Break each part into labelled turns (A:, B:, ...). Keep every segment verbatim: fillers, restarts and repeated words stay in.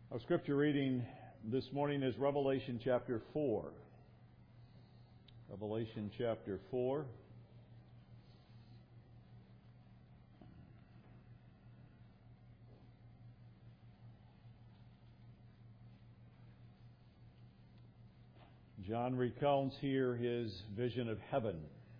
A: Our scripture reading this morning is Revelation chapter four. Revelation chapter four. John recounts here his vision of heaven.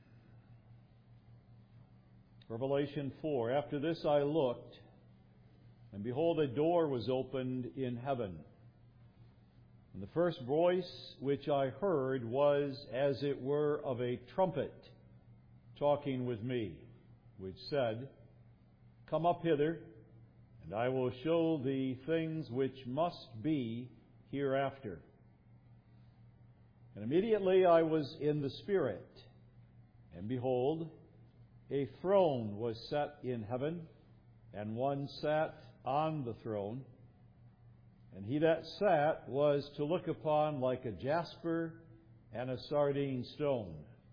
A: Revelation four. After this I looked, and behold, a door was opened in heaven. And the first voice which I heard was as it were of a trumpet talking with me, which said, Come up hither, and I will show thee things which must be hereafter. And immediately I was in the Spirit, and behold, a throne was set in heaven, and one sat on the throne, and he that sat was to look upon like a jasper and a sardine stone.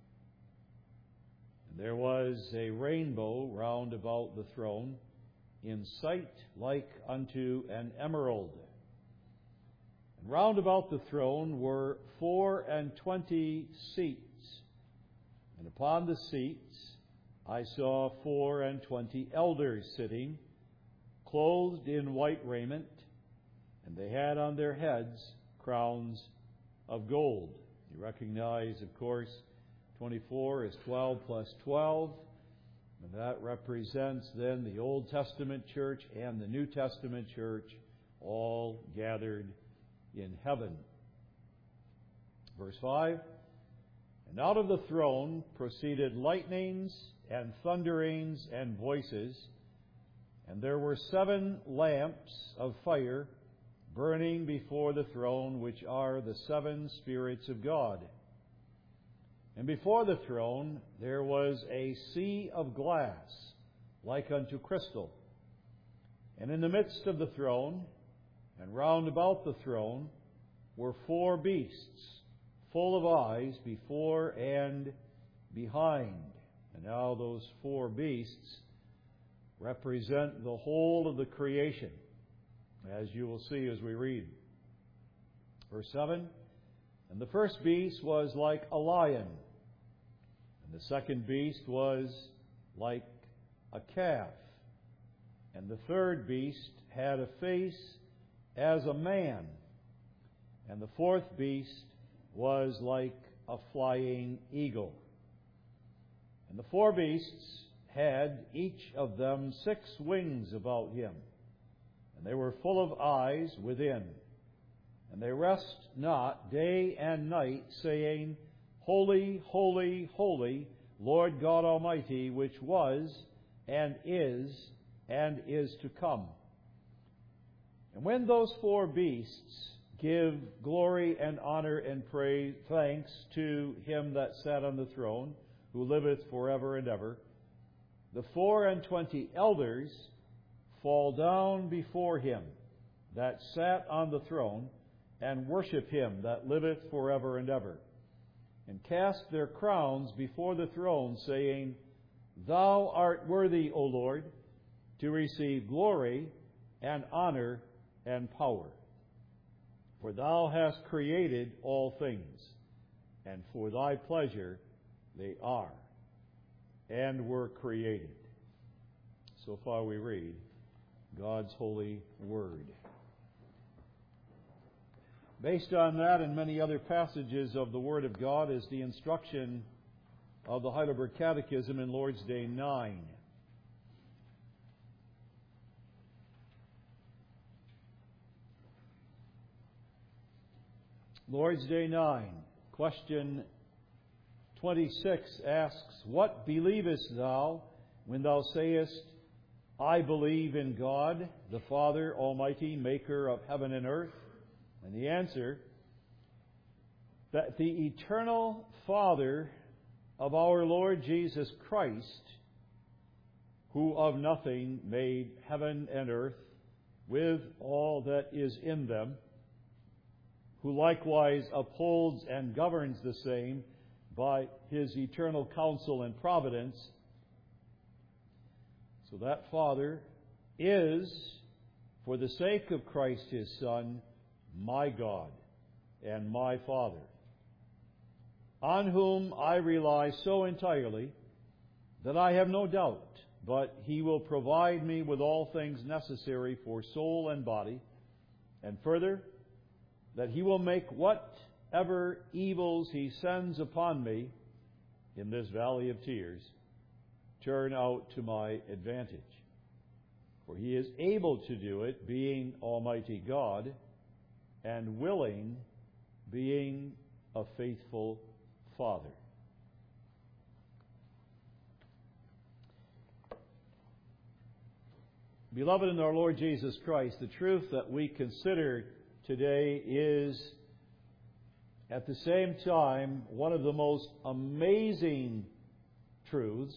A: And there was a rainbow round about the throne, in sight like unto an emerald. And round about the throne were four and twenty seats, and upon the seats I saw four and twenty elders sitting, clothed in white raiment, and they had on their heads crowns of gold. You recognize, of course, twenty-four is twelve plus twelve, and that represents then the Old Testament church and the New Testament church all gathered in heaven. Verse five, And out of the throne proceeded lightnings and thunderings and voices, and there were seven lamps of fire burning before the throne, which are the seven spirits of God. And before the throne there was a sea of glass, like unto crystal. And in the midst of the throne, and round about the throne, were four beasts, full of eyes before and behind. And now those four beasts represent the whole of the creation, as you will see as we read. Verse seven, And the first beast was like a lion, and the second beast was like a calf, and the third beast had a face as a man, and the fourth beast was like a flying eagle. And the four beasts had each of them six wings about him, and they were full of eyes within. And they rest not day and night, saying, Holy, holy, holy, Lord God Almighty, which was, and is, and is to come. And when those four beasts give glory and honor and praise, thanks to him that sat on the throne, who liveth forever and ever, the four and twenty elders fall down before him that sat on the throne, and worship him that liveth forever and ever, and cast their crowns before the throne, saying, Thou art worthy, O Lord, to receive glory and honor and power. For thou hast created all things, and for thy pleasure they are and were created. So far we read God's holy word. Based on that and many other passages of the Word of God is the instruction of the Heidelberg Catechism in Lord's Day nine. Lord's Day nine, question twenty-six asks, What believest thou when thou sayest, I believe in God, the Father Almighty, maker of heaven and earth? And the answer, that the eternal Father of our Lord Jesus Christ, who of nothing made heaven and earth with all that is in them, who likewise upholds and governs the same by his eternal counsel and providence, so that Father is for the sake of Christ his Son, my God and my Father, on whom I rely so entirely that I have no doubt but he will provide me with all things necessary for soul and body, and further, that he will make whatever evils he sends upon me in this valley of tears turn out to my advantage. For he is able to do it, being Almighty God, and willing, being a faithful Father. Beloved in our Lord Jesus Christ, the truth that we consider today is at the same time one of the most amazing truths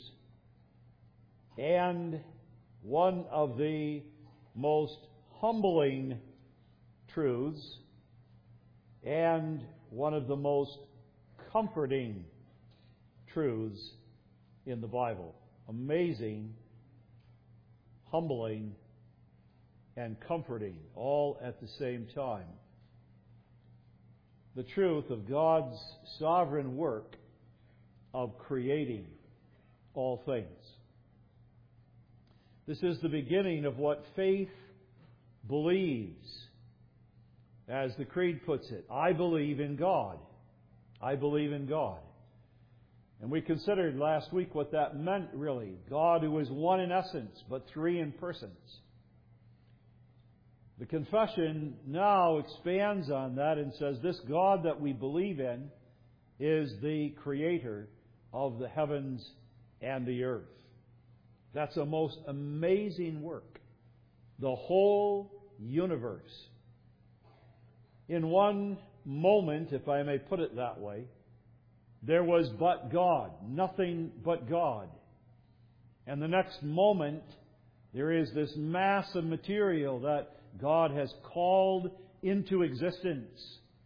A: and one of the most humbling truths and one of the most comforting truths in the Bible. Amazing, humbling, and comforting, all at the same time. The truth of God's sovereign work of creating all things. This is the beginning of what faith believes. As the Creed puts it, I believe in God. I believe in God. And we considered last week what that meant, really. God who is one in essence, but three in persons. The confession now expands on that and says this God that we believe in is the creator of the heavens and the earth. That's a most amazing work. The whole universe. In one moment, if I may put it that way, there was but God, nothing but God. And the next moment, there is this mass of material that God has called into existence.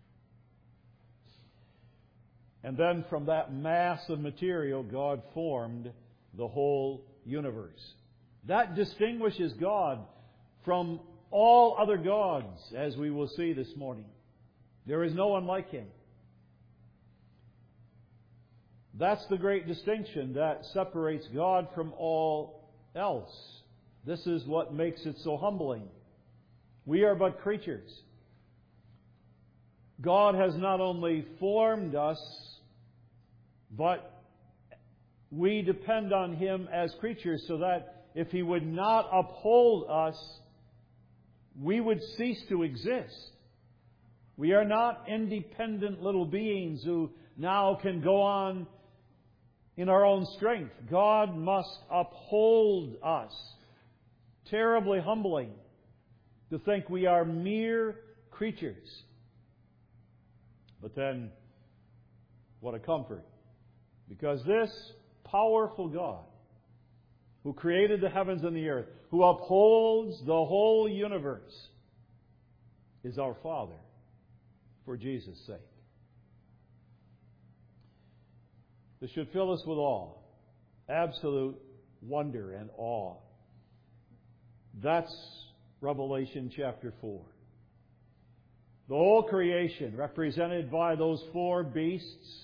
A: And then from that mass of material, God formed the whole universe. That distinguishes God from all other gods, as we will see this morning. There is no one like Him. That's the great distinction that separates God from all else. This is what makes it so humbling. We are but creatures. God has not only formed us, but we depend on Him as creatures so that if He would not uphold us, we would cease to exist. We are not independent little beings who now can go on in our own strength. God must uphold us. Terribly humbling to think we are mere creatures. But then, what a comfort. Because this powerful God, who created the heavens and the earth, who upholds the whole universe, is our Father for Jesus' sake. This should fill us with awe, absolute wonder and awe. That's Revelation chapter four. The whole creation represented by those four beasts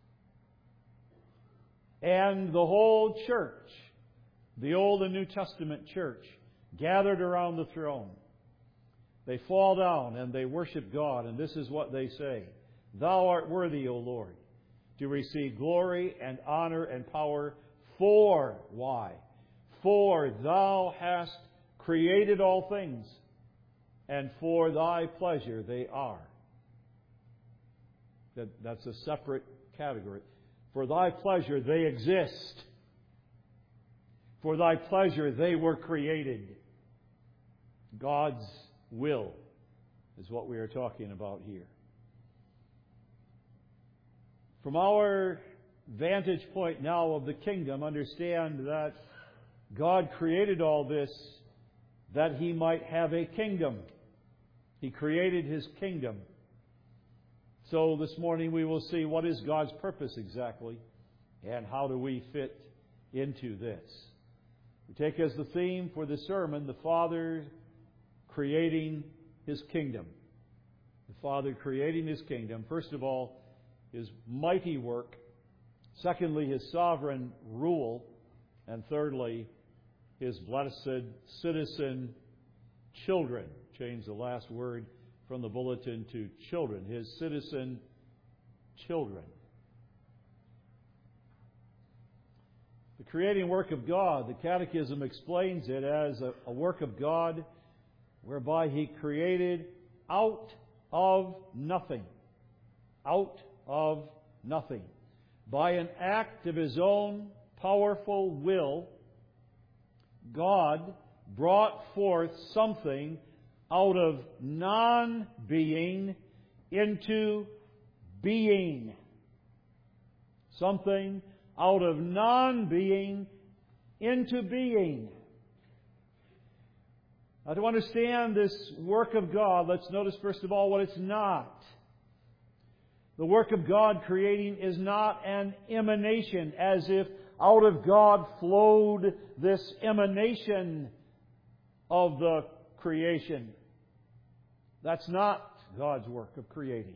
A: and the whole church, the Old and New Testament church, gathered around the throne. They fall down and they worship God, and this is what they say. Thou art worthy, O Lord, to receive glory and honor and power. For, why? For Thou hast created all things, and for Thy pleasure they are. That, that's a separate category. For Thy pleasure they exist. For Thy pleasure they were created. God's will is what we are talking about here. From our vantage point now of the kingdom, understand that God created all this that He might have a kingdom. He created His kingdom. So this morning we will see what is God's purpose exactly and how do we fit into this. We take as the theme for the sermon the Father creating His kingdom. The Father creating His kingdom. First of all, His mighty work. Secondly, His sovereign rule. And thirdly, His blessed citizen children. Change the last word from the bulletin to children. His citizen children. The creating work of God, the Catechism explains it as a, a work of God whereby He created out of nothing. Out of nothing. By an act of His own powerful will, God brought forth something out of non-being into being. Something out of non-being into being. Now, to understand this work of God, let's notice first of all what it's not. The work of God creating is not an emanation, as if out of God flowed this emanation of the creation. That's not God's work of creating.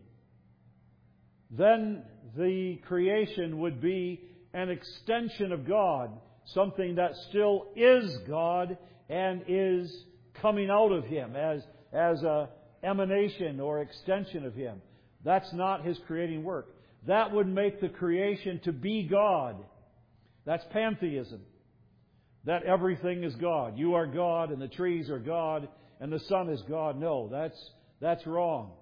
A: Then the creation would be an extension of God, something that still is God and is coming out of Him as, as a emanation or extension of Him. That's not His creating work. That would make the creation to be God. That's pantheism. That everything is God. You are God, and the trees are God, and the sun is God. No, that's, that's wrong.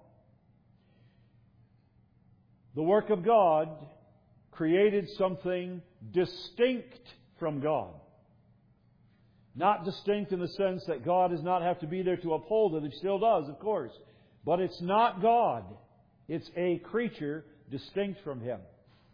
A: The work of God created something distinct from God. Not distinct in the sense that God does not have to be there to uphold it. He still does, of course. But it's not God. It's a creature distinct from Him.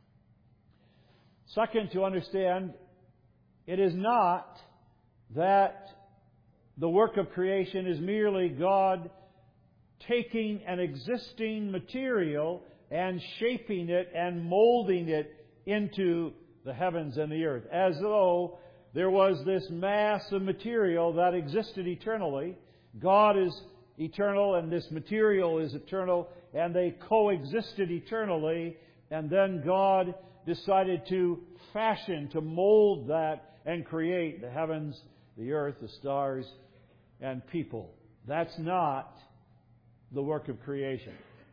A: Second, to understand, it is not that the work of creation is merely God taking an existing material and shaping it and molding it into the heavens and the earth, as though there was this mass of material that existed eternally. God is eternal and this material is eternal, and they coexisted eternally, and then God decided to fashion, to mold that and create the heavens, the earth, the stars, and people. That's not the work of creation.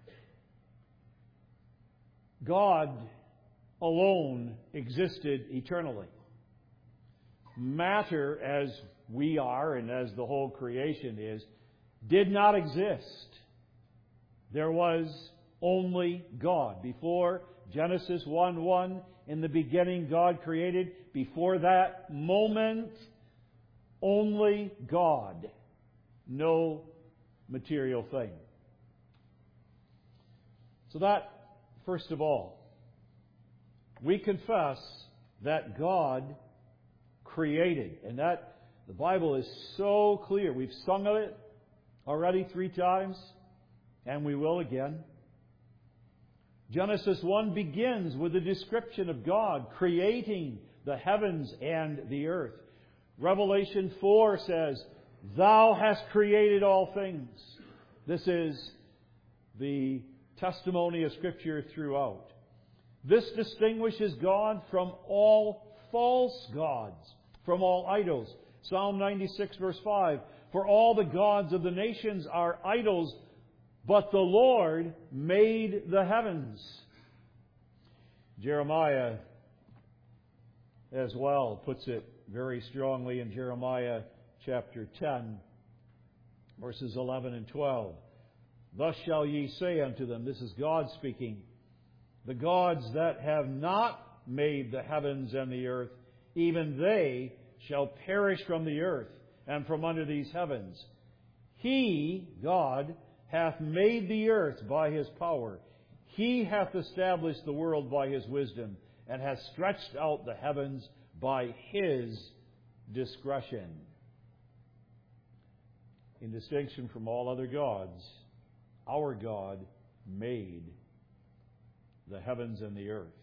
A: God alone existed eternally. Matter, as we are and as the whole creation is, did not exist. There was only God. Before Genesis one one, in the beginning God created. Before that moment, only God. No material thing. So that, first of all, we confess that God created. And that the Bible is so clear. We've sung of it already three times, and we will again. Genesis one begins with a description of God creating the heavens and the earth. Revelation four says, "Thou hast created all things." This is the testimony of Scripture throughout. This distinguishes God from all false gods, from all idols. Psalm ninety-six verse five, "For all the gods of the nations are idols, but the Lord made the heavens." Jeremiah as well puts it very strongly in Jeremiah chapter ten, verses eleven and twelve. "Thus shall ye say unto them," this is God speaking, "the gods that have not made the heavens and the earth, even they shall perish from the earth and from under these heavens. He," God, "hath made the earth by His power. He hath established the world by His wisdom, and hath stretched out the heavens by His discretion." In distinction from all other gods, our God made the heavens and the earth.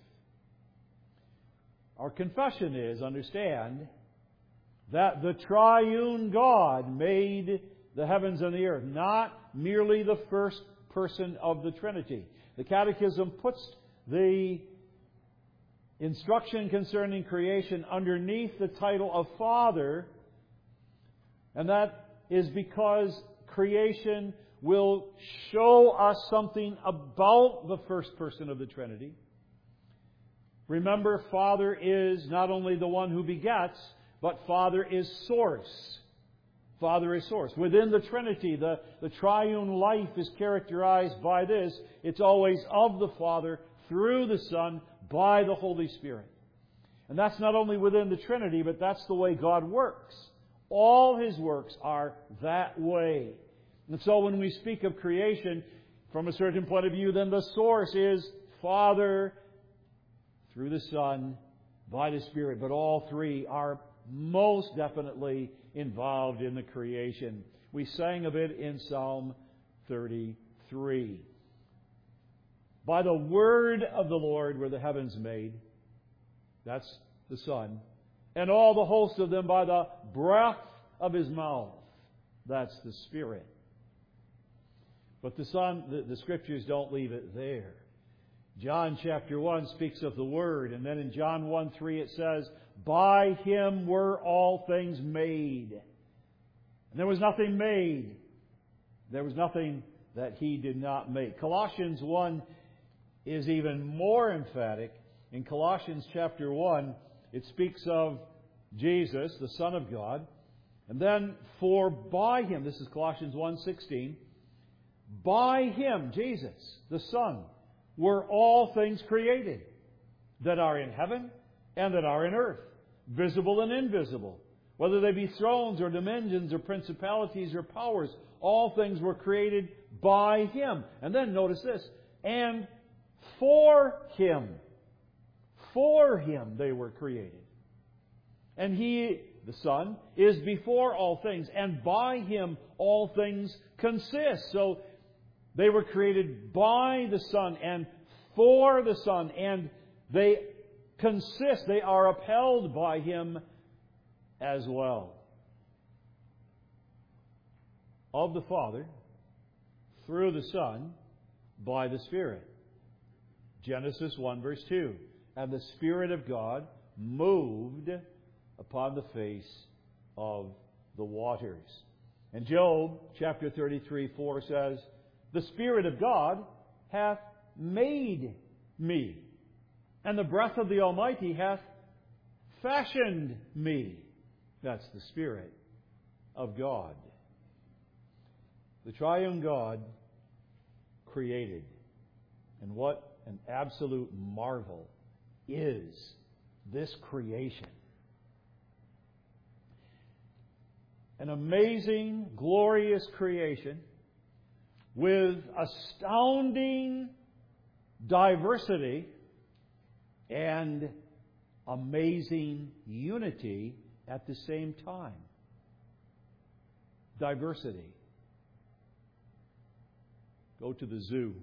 A: Our confession is, understand, that the triune God made the heavens and the earth, not merely the first person of the Trinity. The Catechism puts the instruction concerning creation underneath the title of Father, and that is because creation will show us something about the first person of the Trinity. Remember, Father is not only the one who begets, but Father is source. Father is source. Within the Trinity, the, the triune life is characterized by this. It's always of the Father, through the Son, by the Holy Spirit. And that's not only within the Trinity, but that's the way God works. All His works are that way. And so when we speak of creation, from a certain point of view, then the source is Father, through the Son, by the Spirit. But all three are most definitely involved in the creation. We sang of it in Psalm thirty-three. By the word of the Lord were the heavens made. That's the Son. And all the host of them by the breath of His mouth. That's the Spirit. But the Son, the, the Scriptures don't leave it there. John chapter one speaks of the Word, and then in John one three it says, by Him were all things made. And there was nothing made. There was nothing that He did not make. Colossians one is even more emphatic. In Colossians chapter one, it speaks of Jesus, the Son of God. And then, for by Him, this is Colossians one sixteen, by Him, Jesus, the Son, were all things created that are in heaven and that are in earth, visible and invisible. Whether they be thrones or dominions or principalities or powers, all things were created by Him. And then notice this, and for Him. For Him they were created. And He, the Son, is before all things, and by Him all things consist. So they were created by the Son and for the Son, and they consist, they are upheld by Him as well. Of the Father, through the Son, by the Spirit. Genesis one verse two. And the Spirit of God moved upon the face of the waters. And Job chapter thirty-three four says, the Spirit of God hath made me, and the breath of the Almighty hath fashioned me. That's the Spirit of God. The triune God created. And what an absolute marvel is this creation. An amazing, glorious creation with astounding diversity and amazing unity at the same time. Diversity. Go to the zoo.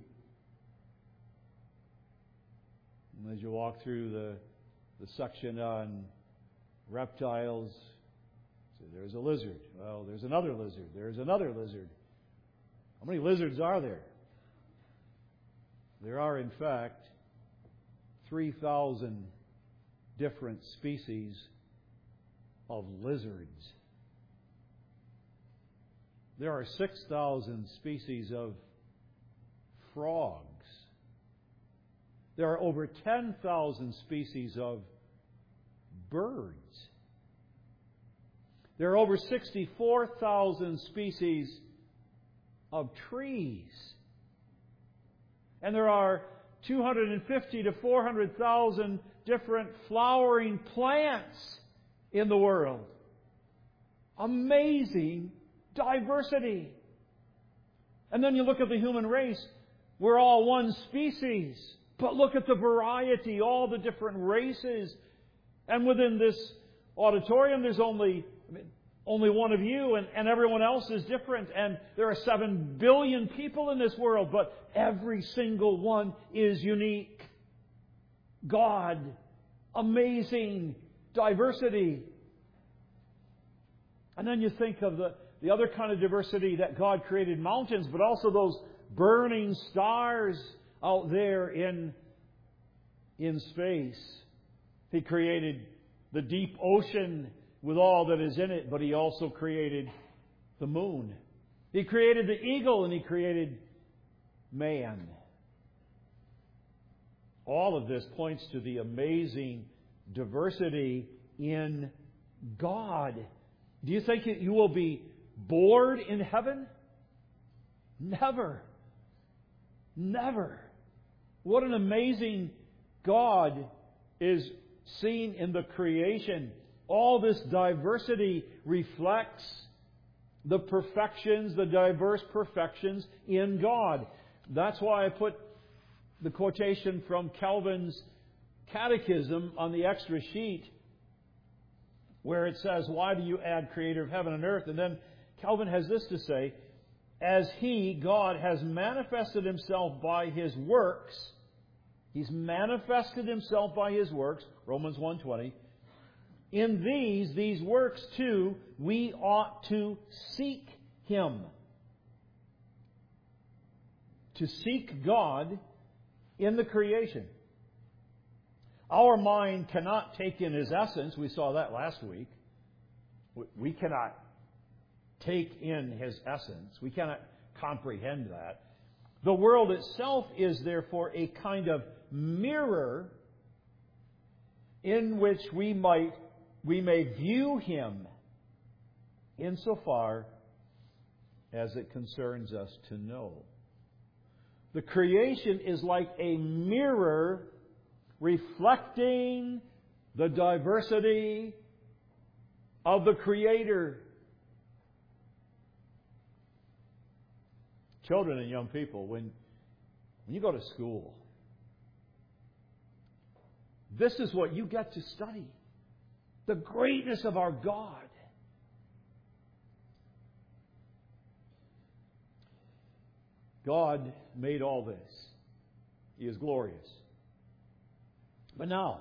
A: And as you walk through the, the section on reptiles, so there's a lizard. Well, there's another lizard. There's another lizard. How many lizards are there? There are, in fact, three thousand different species of lizards. There are six thousand species of frogs. There are over ten thousand species of birds. There are over sixty-four thousand species of trees. And there are two hundred fifty to four hundred thousand different flowering plants in the world. Amazing diversity. And then you look at the human race. We're all one species. But look at the variety, all the different races. And within this auditorium, there's only, I mean, only one of you, and, and everyone else is different. And there are seven billion people in this world, but every single one is unique. God, amazing diversity. And then you think of the, the other kind of diversity that God created mountains, but also those burning stars out there in, in space. He created the deep ocean with all that is in it, but He also created the moon. He created the eagle and He created man. All of this points to the amazing diversity in God. Do you think you will be bored in heaven? Never. Never. What an amazing God is seen in the creation. All this diversity reflects the perfections, the diverse perfections in God. That's why I put the quotation from Calvin's Catechism on the extra sheet, where it says, "Why do you add Creator of heaven and earth?" And then Calvin has this to say, "As He, God, has manifested Himself by His works," He's manifested Himself by His works, Romans one twenty, "in these, these works too, we ought to seek Him." To seek God in the creation. Our mind cannot take in His essence. We saw that last week. We cannot take in His essence. We cannot comprehend that. The world itself is therefore a kind of mirror in which we might we may view Him insofar as it concerns us to know. The creation is like a mirror reflecting the diversity of the Creator. Children and young people, when, when you go to school, this is what you get to study. The greatness of our God. God made all this. He is glorious. But now,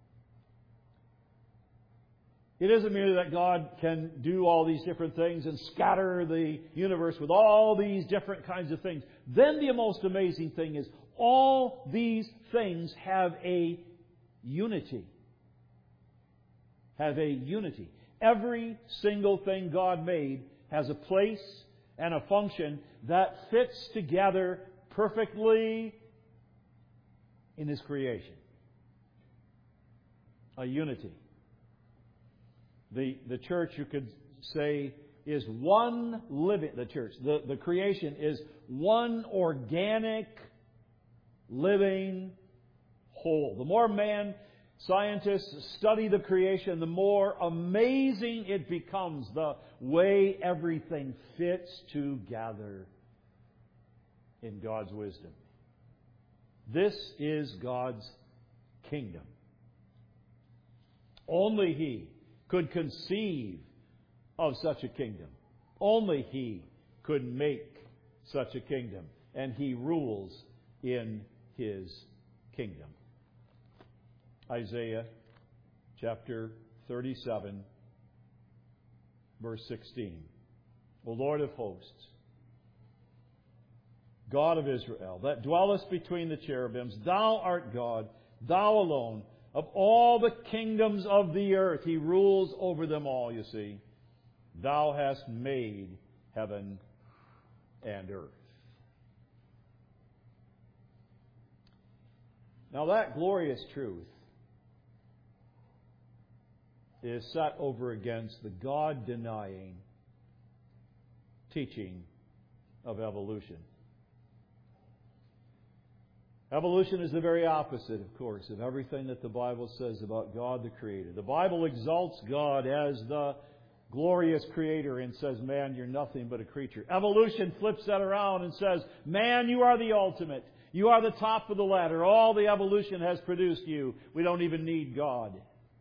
A: it isn't merely that God can do all these different things and scatter the universe with all these different kinds of things. Then the most amazing thing is all these things have a unity. Have a unity. Every single thing God made has a place and a function that fits together perfectly in His creation. A unity. The, the church, you could say, is one living, the church, the, the creation is one organic, living whole. The more man scientists study the creation, the more amazing it becomes, the way everything fits together in God's wisdom. This is God's kingdom. Only He could conceive of such a kingdom. Only He could make such a kingdom. And He rules in His kingdom. Isaiah chapter thirty-seven, verse sixteen. O Lord of hosts, God of Israel, that dwellest between the cherubims, Thou art God, Thou alone, of all the kingdoms of the earth. He rules over them all, you see. Thou hast made heaven and earth. Now that glorious truth is set over against the God-denying teaching of evolution. Evolution is the very opposite, of course, of everything that the Bible says about God the Creator. The Bible exalts God as the glorious Creator and says, man, you're nothing but a creature. Evolution flips that around and says, man, you are the ultimate. You are the top of the ladder. All the evolution has produced you. We don't even need God.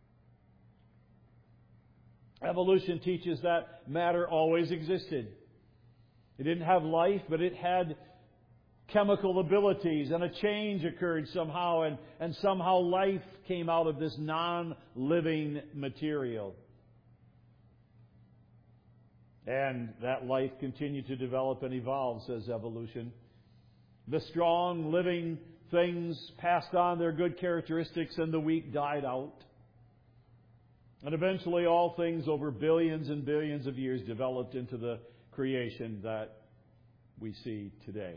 A: Evolution teaches that matter always existed. It didn't have life, but it had chemical abilities, and a change occurred somehow, and, and somehow life came out of this non-living material. And that life continued to develop and evolve, says evolution. The strong, living things passed on their good characteristics, and the weak died out. And eventually all things over billions and billions of years developed into the creation that we see today.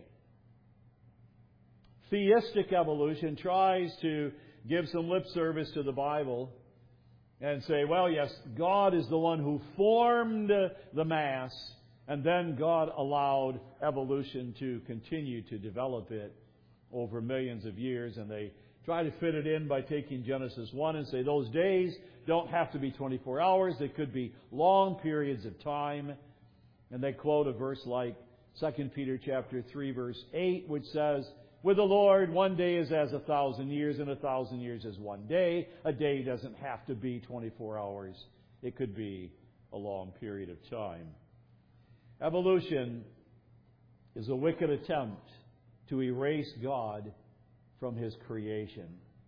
A: Theistic evolution tries to give some lip service to the Bible and say, well, yes, God is the one who formed the mass, and then God allowed evolution to continue to develop it over millions of years. And they try to fit it in by taking Genesis one and say those days don't have to be twenty-four hours. They could be long periods of time. And they quote a verse like Second Peter chapter three, verse eight, which says, with the Lord, one day is as a thousand years, and a thousand years is one day. A day doesn't have to be twenty-four hours. It could be a long period of time. Evolution is a wicked attempt to erase God from His creation.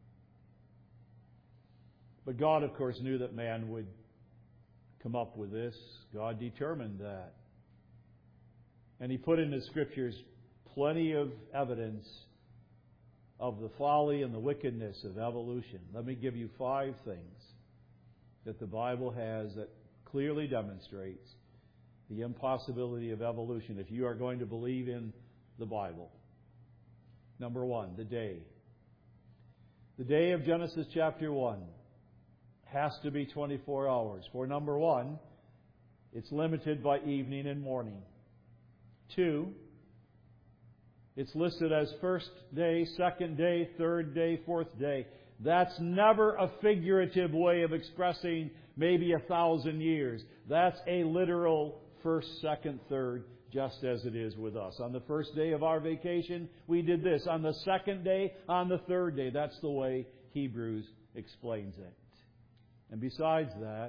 A: But God, of course, knew that man would come up with this. God determined that. And He put in the Scriptures plenty of evidence of the folly and the wickedness of evolution. Let me give you five things that the Bible has that clearly demonstrates the impossibility of evolution if you are going to believe in the Bible. Number one, the day. The day of Genesis chapter one has to be twenty-four hours. For number one, it's limited by evening and morning. Two, it's listed as first day, second day, third day, fourth day. That's never a figurative way of expressing maybe a thousand years. That's a literal first, second, third, just as it is with us. On the first day of our vacation, we did this. On the second day, on the third day. That's the way Hebrews explains it. And besides that,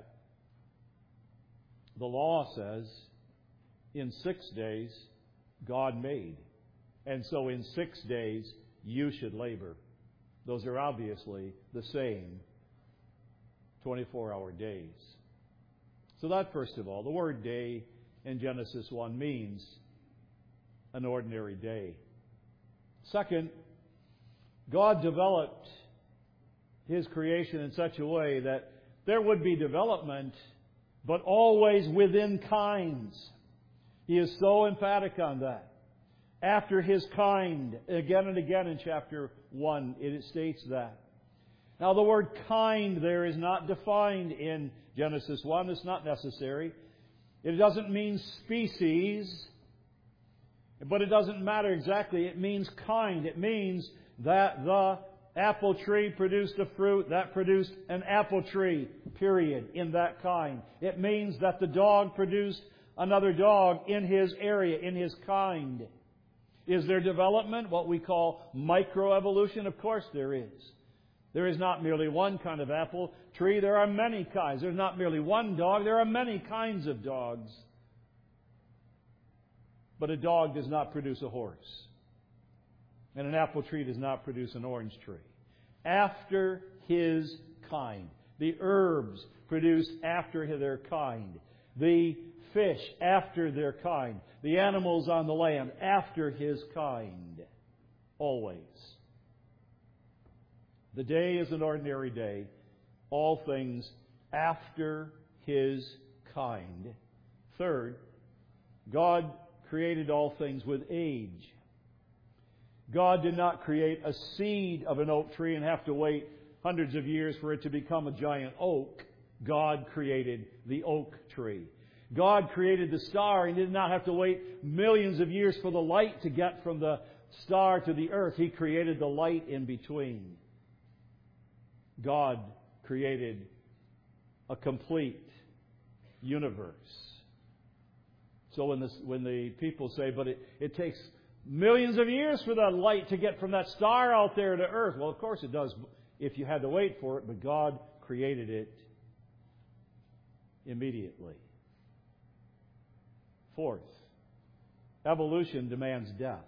A: the law says in six days God made. And so in six days you should labor. Those are obviously the same twenty-four hour days. So that, first of all, the word day in Genesis one means an ordinary day. Second, God developed His creation in such a way that there would be development, but always within kinds. He is so emphatic on that. After His kind, again and again in chapter one, it states that. Now, the word kind there is not defined in Genesis one. It's not necessary. It doesn't mean species, but it doesn't matter exactly. It means kind. It means that the apple tree produced a fruit that produced an apple tree, period, in that kind. It means that the dog produced another dog in his area, in his kind. Is there development, what we call microevolution? Of course there is. There is not merely one kind of apple tree. There are many kinds. There's not merely one dog. There are many kinds of dogs. But a dog does not produce a horse. And an apple tree does not produce an orange tree. After his kind. The herbs produced after their kind. The fish after their kind. The animals on the land after his kind. Always. The day is an ordinary day. All things after His kind. Third, God created all things with age. God did not create a seed of an oak tree and have to wait hundreds of years for it to become a giant oak. God created the oak tree. God created the star and did not have to wait millions of years for the light to get from the star to the earth. He created the light in between. God created a complete universe. So when, this, when the people say, but it, it takes millions of years for that light to get from that star out there to earth. Well, of course it does if you had to wait for it, but God created it immediately. Fourth, evolution demands death.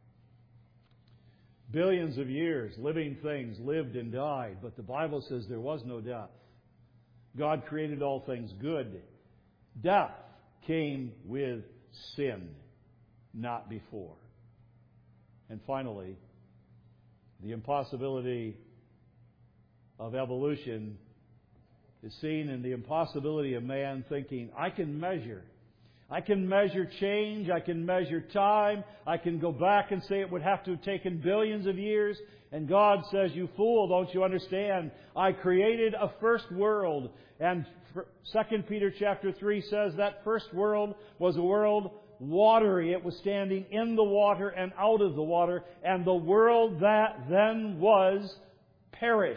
A: Billions of years, living things lived and died, but the Bible says there was no death. God created all things good. Death came with sin, not before. And finally, the impossibility of evolution is seen in the impossibility of man thinking, I can measure. I can measure change. I can measure time. I can go back and say it would have to have taken billions of years. And God says, you fool, don't you understand? I created a first world. And Second Peter chapter three says that first world was a world watery. It was standing in the water and out of the water. And the world that then was perished.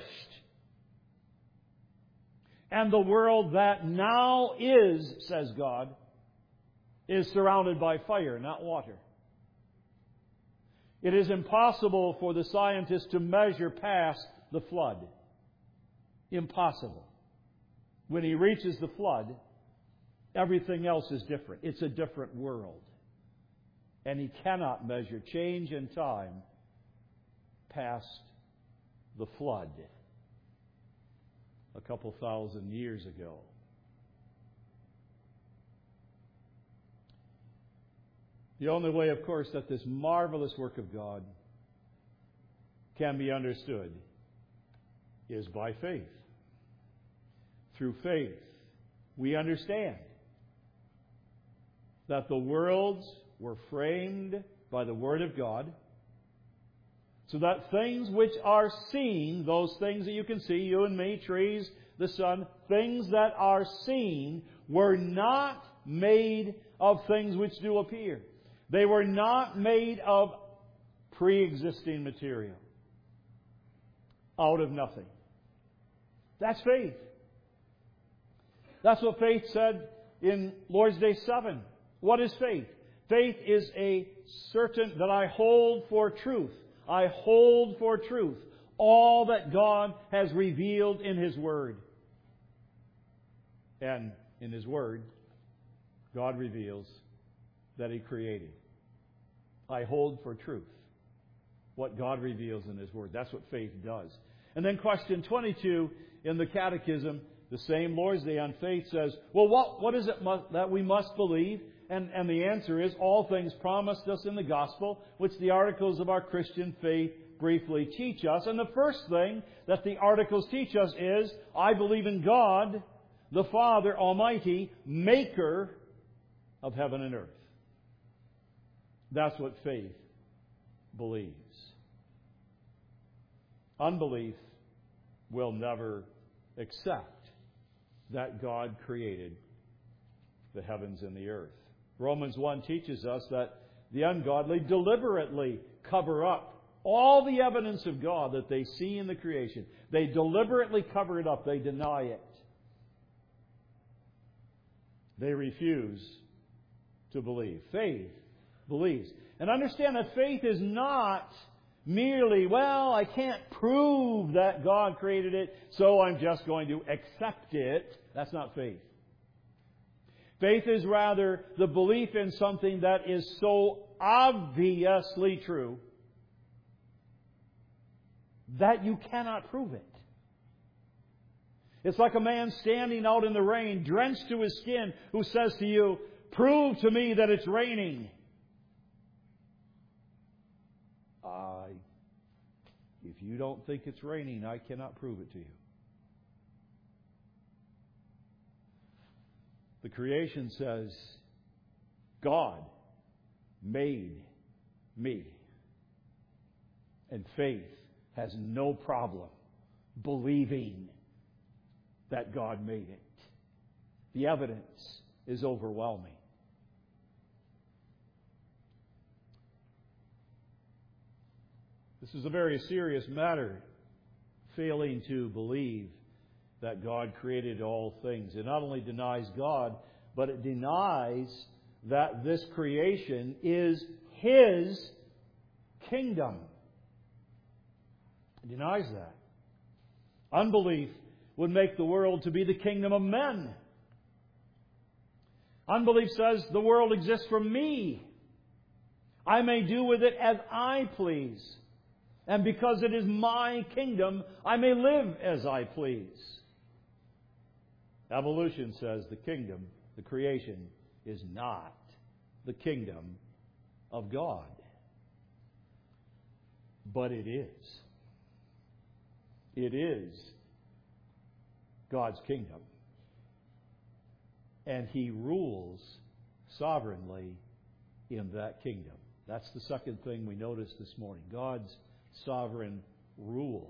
A: And the world that now is, says God, is surrounded by fire, not water. It is impossible for the scientists to measure past the flood. Impossible. When he reaches the flood, everything else is different. It's a different world. And he cannot measure change in time past the flood a couple thousand years ago. The only way, of course, that this marvelous work of God can be understood is by faith. Through faith, we understand that the worlds were framed by the Word of God, so that things which are seen, those things that you can see, you and me, trees, the sun, things that are seen were not made of things which do appear. They were not made of pre-existing material. Out of nothing. That's faith. That's what faith said in Lord's Day seven. What is faith? Faith is a certain that I hold for truth. I hold for truth all that God has revealed in His Word. And in His Word, God reveals that He created. I hold for truth what God reveals in His Word. That's what faith does. And then question twenty-two in the Catechism, the same Lord's Day on faith says, well, what, what is it mu- that we must believe? And, and the answer is all things promised us in the Gospel, which the articles of our Christian faith briefly teach us. And the first thing that the articles teach us is, I believe in God, the Father Almighty, maker of heaven and earth. That's what faith believes. Unbelief will never accept that God created the heavens and the earth. Romans one teaches us that the ungodly deliberately cover up all the evidence of God that they see in the creation. They deliberately cover it up. They deny it. They refuse to believe. Faith believes. And understand that faith is not merely, well, I can't prove that God created it, so I'm just going to accept it. That's not faith. Faith is rather the belief in something that is so obviously true that you cannot prove it. It's like a man standing out in the rain, drenched to his skin, who says to you, prove to me that it's raining. I, if you don't think it's raining, I cannot prove it to you. The creation says, God made me. And faith has no problem believing that God made it. The evidence is overwhelming. This is a very serious matter, failing to believe that God created all things. It not only denies God, but it denies that this creation is His kingdom. It denies that. Unbelief would make the world to be the kingdom of men. Unbelief says the world exists for me. I may do with it as I please. And because it is my kingdom, I may live as I please. Evolution says the kingdom, the creation, is not the kingdom of God. But it is. It is God's kingdom. And He rules sovereignly in that kingdom. That's the second thing we noticed this morning. God's sovereign rule.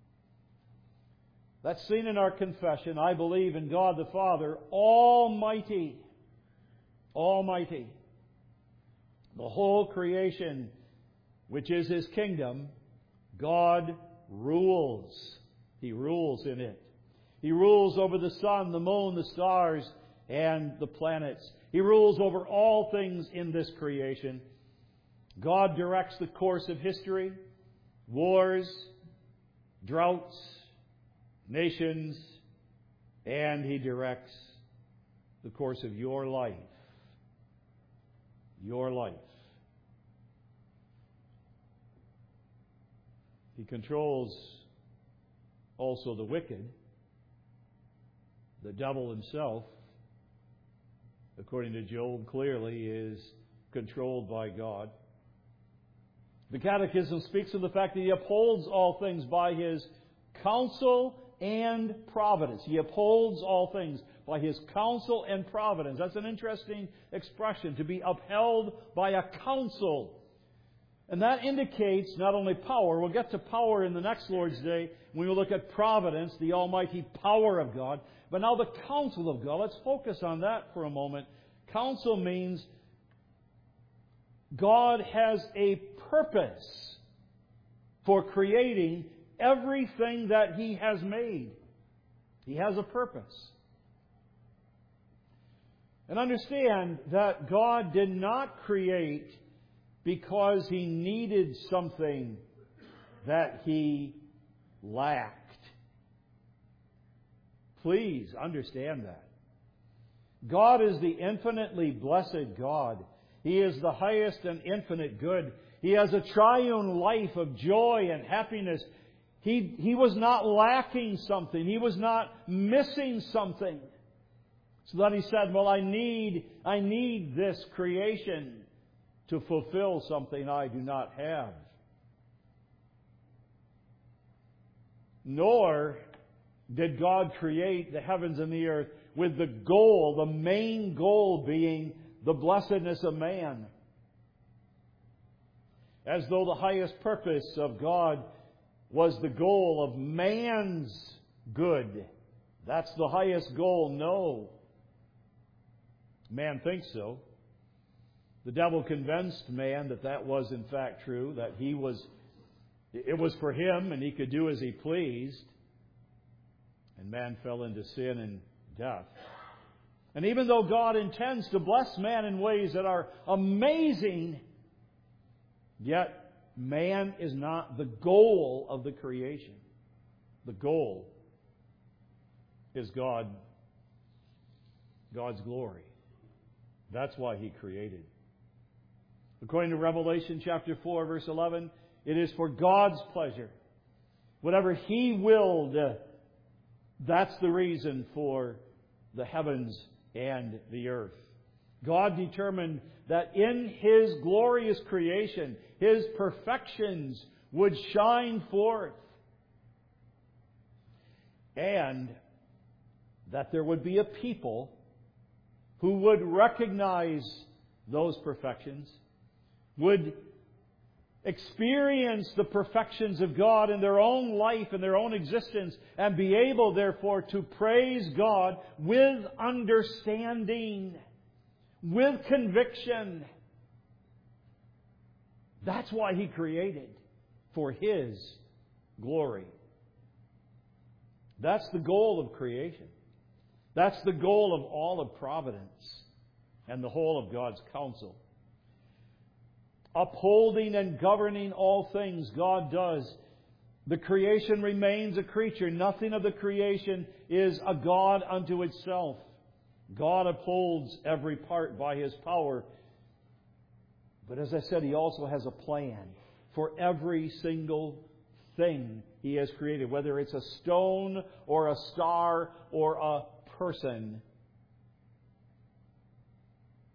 A: That's seen in our confession. I believe in God the Father, Almighty. Almighty. The whole creation, which is His kingdom, God rules. He rules in it. He rules over the sun, the moon, the stars, and the planets. He rules over all things in this creation. God directs the course of history, wars, droughts, nations, and He directs the course of your life. Your life. He controls also the wicked. The devil himself, according to Job, clearly is controlled by God. The Catechism speaks of the fact that He upholds all things by His counsel and providence. He upholds all things by His counsel and providence. That's an interesting expression, to be upheld by a counsel. And that indicates not only power, we'll get to power in the next Lord's Day when we look at providence, the almighty power of God, but now the counsel of God. Let's focus on that for a moment. Counsel means God has a purpose for creating everything that He has made. He has a purpose. And understand that God did not create because He needed something that He lacked. Please understand that. God is the infinitely blessed God. He is the highest and infinite good. He has a triune life of joy and happiness. He, he was not lacking something. He was not missing something. So that He said, well, I need, I need this creation to fulfill something I do not have. Nor did God create the heavens and the earth with the goal, the main goal being the blessedness of man. As though the highest purpose of God was the goal of man's good. That's the highest goal. No. Man thinks so. The devil convinced man that that was in fact true, that he was, it was for him and he could do as he pleased. And man fell into sin and death. And even though God intends to bless man in ways that are amazing, yet man is not the goal of the creation. The goal is God, God's glory. That's why He created. According to Revelation chapter four, verse eleven, it is for God's pleasure. Whatever He willed, uh, that's the reason for the heavens and the earth. God determined that in His glorious creation, His perfections would shine forth. And that there would be a people who would recognize those perfections, would experience the perfections of God in their own life and their own existence, and be able, therefore, to praise God with understanding, with conviction. That's why He created, for His glory. That's the goal of creation. That's the goal of all of providence and the whole of God's counsel. Upholding and governing all things, God does. The creation remains a creature. Nothing of the creation is a God unto itself. God upholds every part by His power. But as I said, He also has a plan for every single thing He has created, whether it's a stone or a star or a person.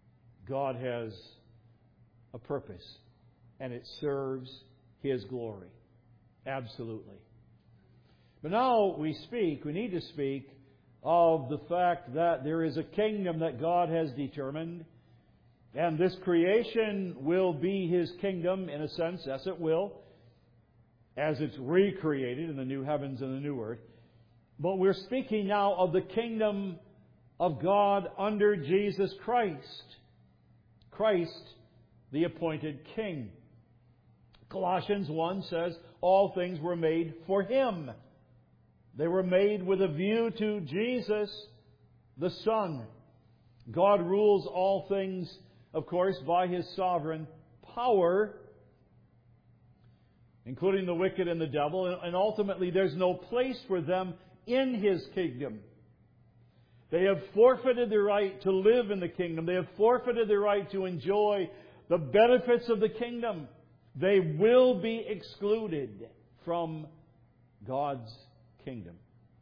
A: God has a purpose, and it serves His glory. Absolutely. But now we speak, we need to speak of the fact that there is a kingdom that God has determined, and this creation will be His kingdom in a sense. Yes, it will, as it's recreated in the new heavens and the new earth. But we're speaking now of the kingdom of God under Jesus Christ. Christ, the appointed King. Colossians one says, all things were made for Him. They were made with a view to Jesus, the Son. God rules all things, of course, by His sovereign power, including the wicked and the devil, and ultimately there's no place for them in His kingdom. They have forfeited the right to live in the kingdom. They have forfeited the right to enjoy the benefits of the kingdom. They will be excluded from God's kingdom.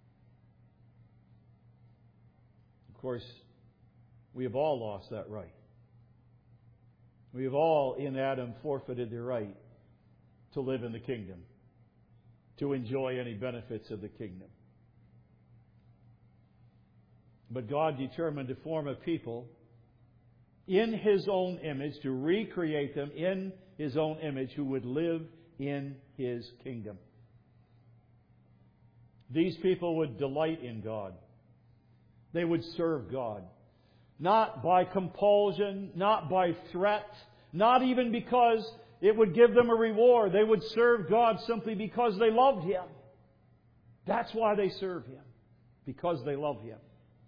A: Of course, we have all lost that right. We have all, in Adam, forfeited the right to live in the kingdom, to enjoy any benefits of the kingdom. But God determined to form a people in His own image, to recreate them in His own image, who would live in His kingdom. These people would delight in God. They would serve God. Not by compulsion, not by threat, not even because it would give them a reward. They would serve God simply because they loved Him. That's why they serve Him, because they love Him.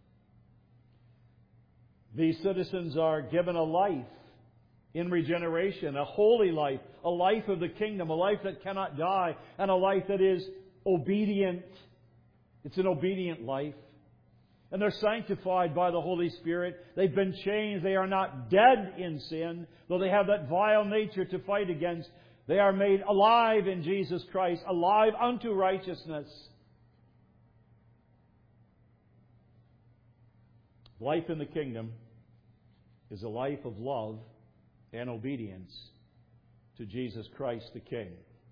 A: These citizens are given a life in regeneration, a holy life, a life of the kingdom, a life that cannot die, and a life that is obedient. It's an obedient life. And they're sanctified by the Holy Spirit. They've been changed. They are not dead in sin, though they have that vile nature to fight against. They are made alive in Jesus Christ, alive unto righteousness. Life in the kingdom is a life of love and obedience to Jesus Christ the King.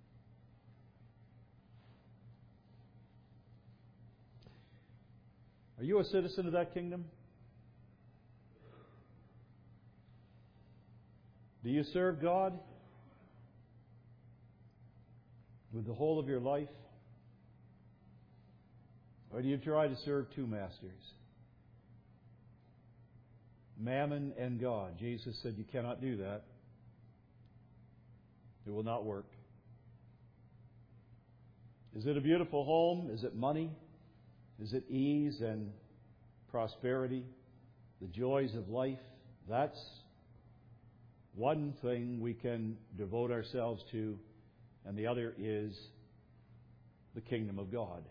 A: Are you a citizen of that kingdom? Do you serve God with the whole of your life? Or do you try to serve two masters? Mammon and God. Jesus said you cannot do that. It will not work. Is it a beautiful home? Is it money? Is it ease and prosperity? The joys of life? That's one thing we can devote ourselves to, and the other is the kingdom of God.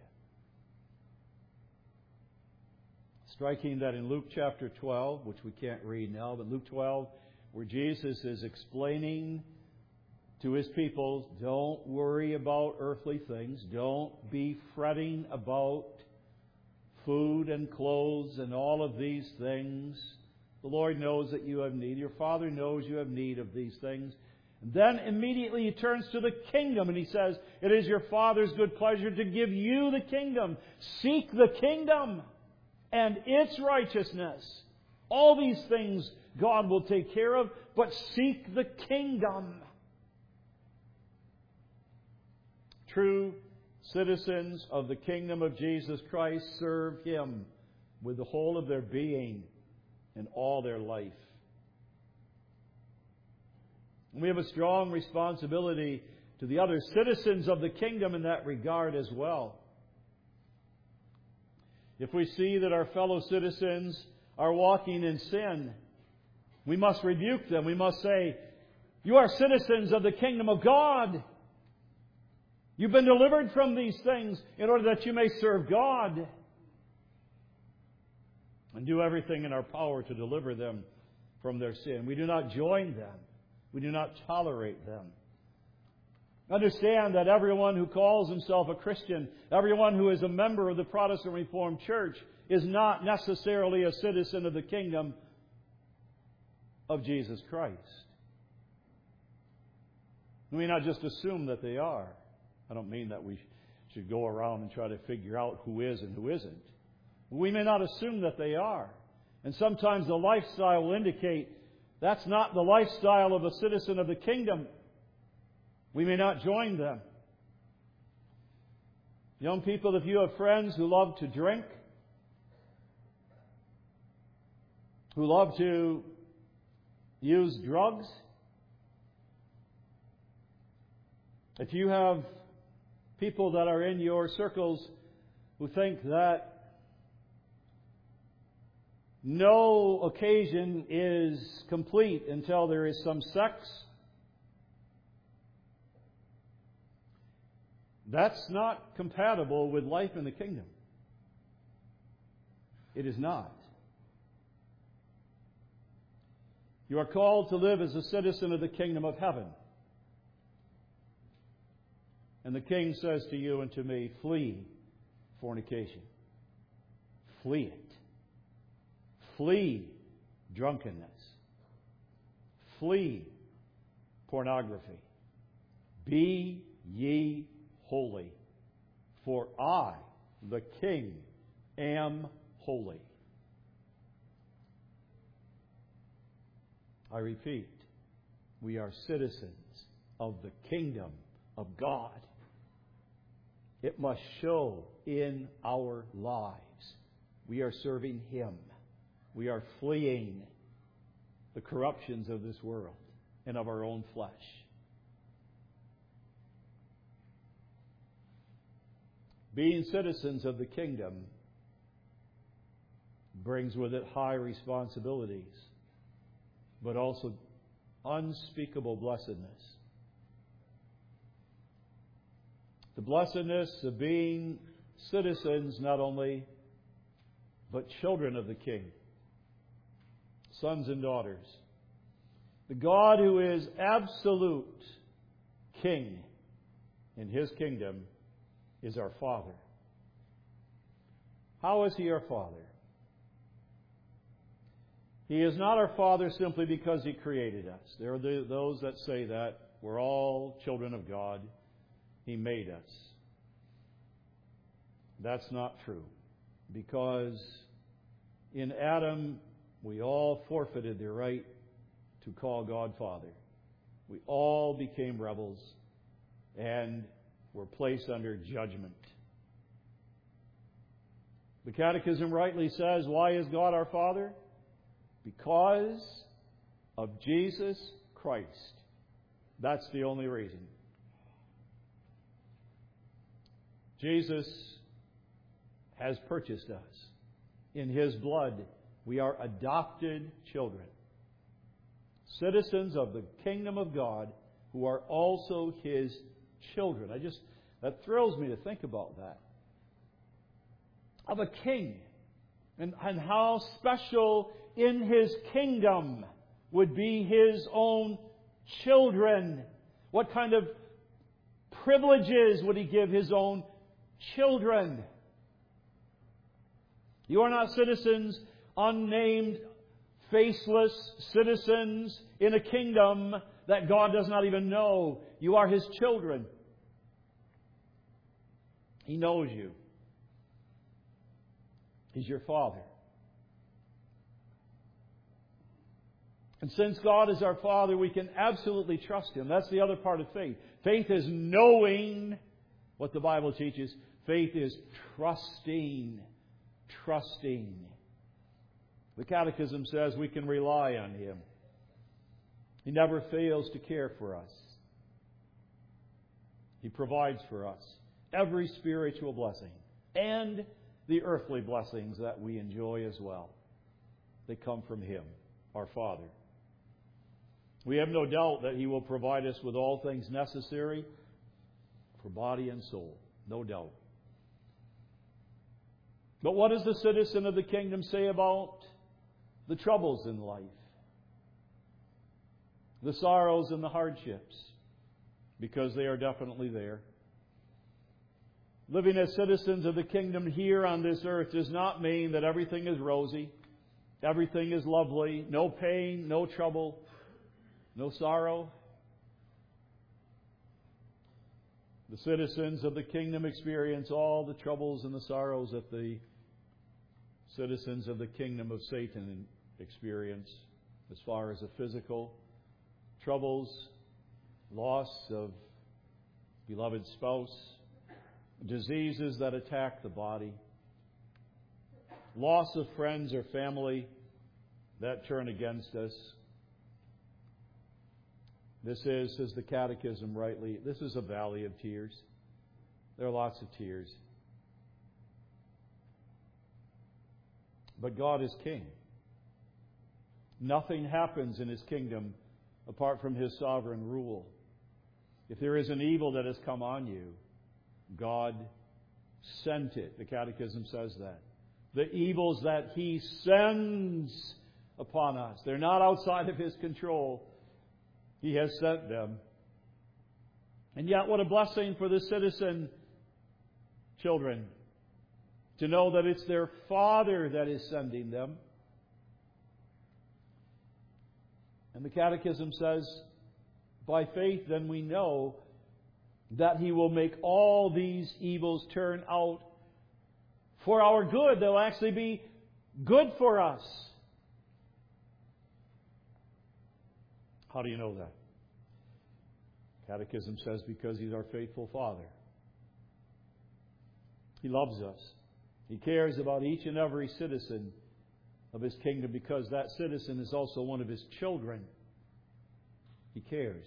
A: Striking that in Luke chapter twelve, which we can't read now, but Luke twelve, where Jesus is explaining to His people, don't worry about earthly things. Don't be fretting about food and clothes and all of these things. The Lord knows that you have need. Your Father knows you have need of these things. And then immediately He turns to the kingdom and He says, it is your Father's good pleasure to give you the kingdom. Seek the kingdom and its righteousness. All these things God will take care of, but seek the kingdom. True citizens of the kingdom of Jesus Christ serve Him with the whole of their being and all their life. And we have a strong responsibility to the other citizens of the kingdom in that regard as well. If we see that our fellow citizens are walking in sin, we must rebuke them. We must say, you are citizens of the kingdom of God. You've been delivered from these things in order that you may serve God and do everything in our power to deliver them from their sin. We do not join them. We do not tolerate them. Understand that everyone who calls himself a Christian, everyone who is a member of the Protestant Reformed Church, is not necessarily a citizen of the kingdom of Jesus Christ. We may not just assume that they are. I don't mean that we should go around and try to figure out who is and who isn't. We may not assume that they are. And sometimes the lifestyle will indicate that's not the lifestyle of a citizen of the kingdom. We may not join them. Young people, if you have friends who love to drink, who love to use drugs, if you have people that are in your circles who think that no occasion is complete until there is some sex, that's not compatible with life in the kingdom. It is not. You are called to live as a citizen of the kingdom of heaven. And the King says to you and to me, flee fornication. Flee it. Flee drunkenness. Flee pornography. Be ye holy, for I, the King, am holy. I repeat, we are citizens of the kingdom of God. It must show in our lives. We are serving Him. We are fleeing the corruptions of this world and of our own flesh. Being citizens of the kingdom brings with it high responsibilities, but also unspeakable blessedness. The blessedness of being citizens not only, but children of the King, sons and daughters. The God who is absolute King in His kingdom is our Father. How is He our Father? He is not our Father simply because He created us. There are the, those that say that we're all children of God. He made us. That's not true. Because in Adam, we all forfeited the right to call God Father. We all became rebels and were placed under judgment. The Catechism rightly says, why is God our Father? Because of Jesus Christ. That's the only reason. Jesus has purchased us. In His blood, we are adopted children. Citizens of the kingdom of God who are also His children. I just, that thrills me to think about that. Of a king. And, and how special in His kingdom would be His own children. What kind of privileges would He give His own children? You are not citizens, unnamed, faceless citizens in a kingdom that God does not even know. You are His children. He knows you. He's your Father. And since God is our Father, we can absolutely trust Him. That's the other part of faith. Faith is knowing what the Bible teaches. Faith is trusting. Trusting. The Catechism says we can rely on Him. He never fails to care for us. He provides for us every spiritual blessing and the earthly blessings that we enjoy as well. They come from Him, our Father. We have no doubt that He will provide us with all things necessary for body and soul. No doubt. But what does the citizen of the kingdom say about the troubles in life? The sorrows and the hardships? Because they are definitely there. Living as citizens of the kingdom here on this earth does not mean that everything is rosy everything is lovely, no pain, no trouble, no sorrow. The citizens of the kingdom experience all the troubles and the sorrows that the citizens of the kingdom of Satan experience, as far as the physical troubles, loss of beloved spouse, diseases that attack the body, loss of friends or family that turn against us. This is, says the Catechism rightly, this is a valley of tears. There are lots of tears. But God is King. Nothing happens in His kingdom apart from His sovereign rule. If there is an evil that has come on you, God sent it. The Catechism says that. The evils that He sends upon us, they're not outside of His control. He has sent them. And yet, what a blessing for the citizen children to know that it's their Father that is sending them. And the Catechism says, by faith then we know that He will make all these evils turn out for our good. They'll actually be good for us. How do you know that? Catechism says because He's our faithful Father. He loves us. He cares about each and every citizen of His kingdom because that citizen is also one of His children. He cares.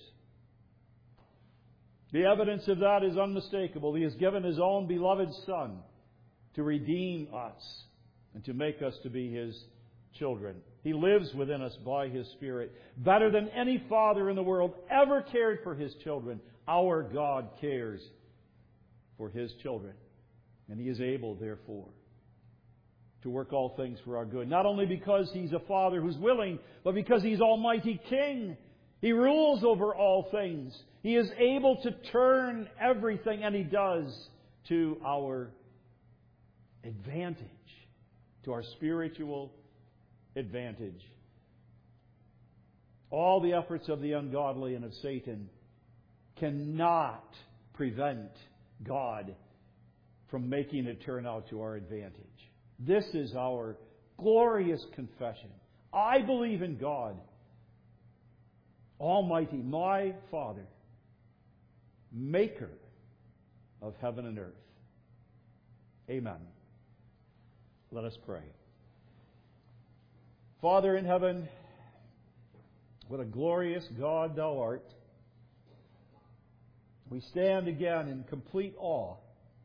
A: The evidence of that is unmistakable. He has given His own beloved Son to redeem us and to make us to be His children. He lives within us by His Spirit. Better than any father in the world ever cared for his children, our God cares for His children. And He is able, therefore, to work all things for our good. Not only because He's a Father who's willing, but because He's Almighty King. He rules over all things. He is able to turn everything, and He does, to our advantage, to our spiritual advantage. All the efforts of the ungodly and of Satan cannot prevent God from making it turn out to our advantage. This is our glorious confession. I believe in God, Almighty, my Father, Maker of heaven and earth. Amen. Let us pray. Father in heaven, what a glorious God Thou art. We stand again in complete awe,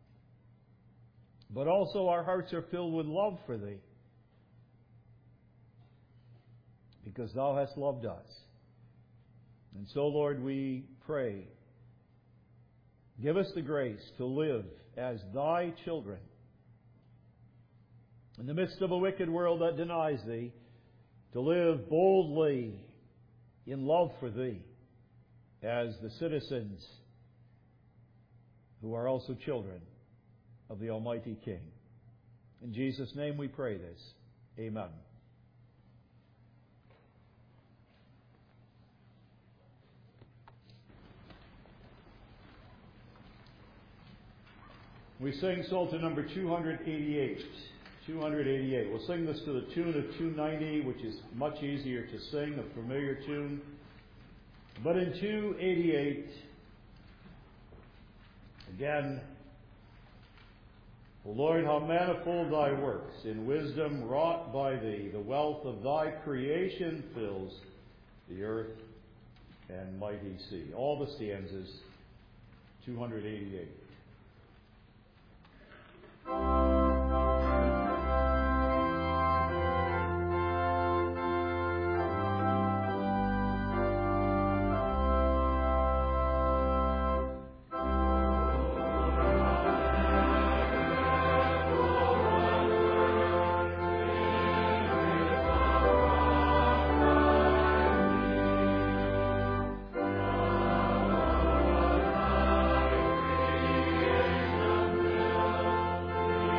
A: but also our hearts are filled with love for Thee, because Thou hast loved us. And so, Lord, we pray, give us the grace to live as Thy children in the midst of a wicked world that denies Thee, to live boldly in love for Thee as the citizens who are also children of the Almighty King. In Jesus' name we pray this. Amen. We sing Psalter number two eighty-eight. two eighty-eight. We'll sing this to the tune of two ninety, which is much easier to sing, a familiar tune. But in two eighty-eight, again, O Lord, how manifold Thy works, in wisdom wrought by Thee. The wealth of Thy creation fills the earth and mighty sea. All the stanzas, two eighty-eight.
B: Amen.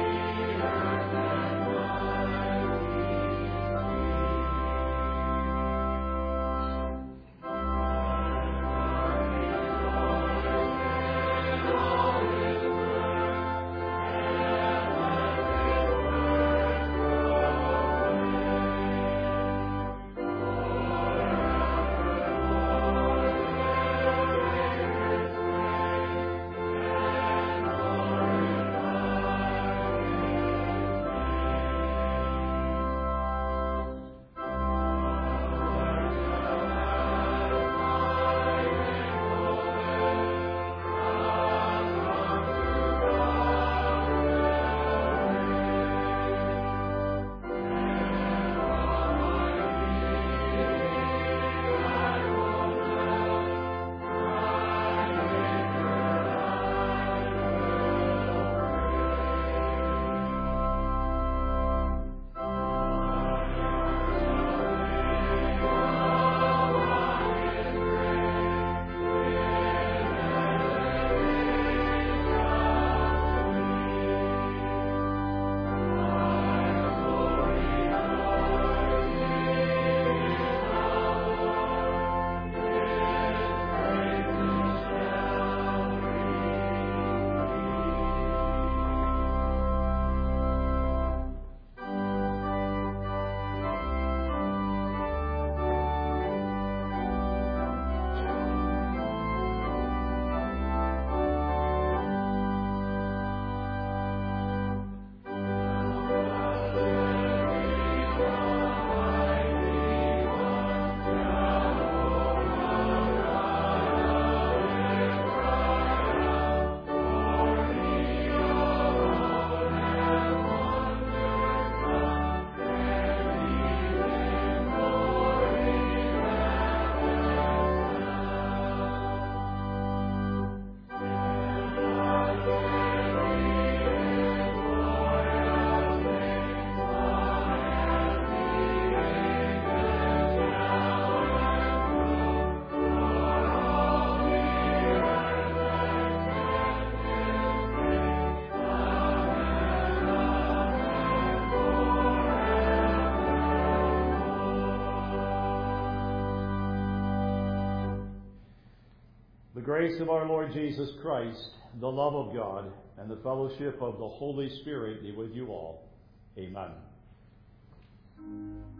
A: The grace of our Lord Jesus Christ, the love of God, and the fellowship of the Holy Spirit be with you all. Amen.